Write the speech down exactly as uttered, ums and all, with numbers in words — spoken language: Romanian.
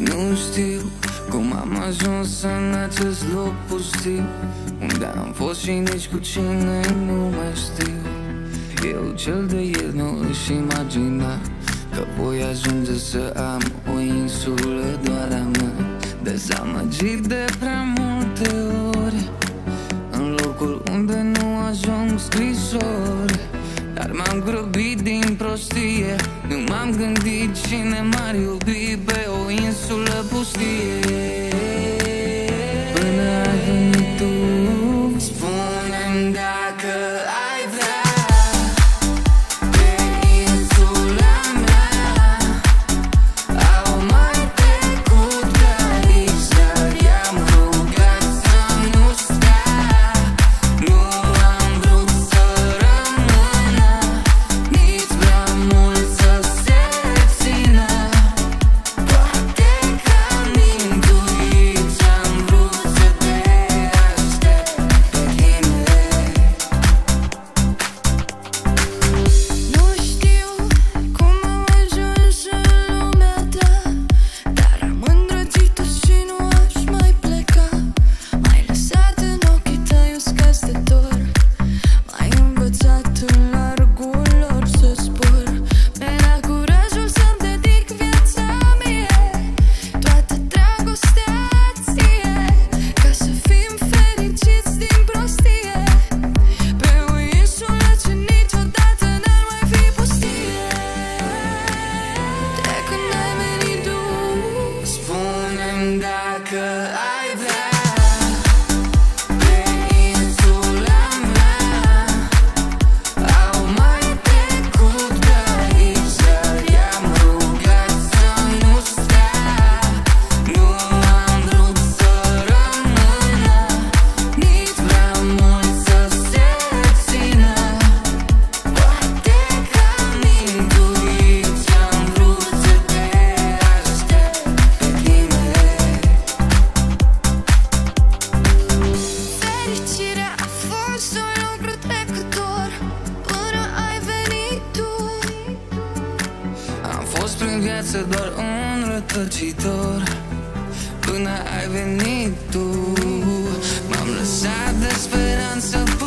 Nu știu cum am ajuns în acest loc pustiu, unde am fost și nici cu cine nu mai știu. Eu cel de ieri nu își imagina că voi ajunge să am o insulă doar a mea. Dezamăgit de prea multe ori, în locul unde nu ajung scrisori. Dar m-am grăbit din prostie, nu m-am gândit cine m-ar iubi pe o insulă pustie. Până ai venit tu, spune-mi dacă ai vrea. Prin viață doar un rătăcitor, până ai venit tu. M-am lăsat de speranță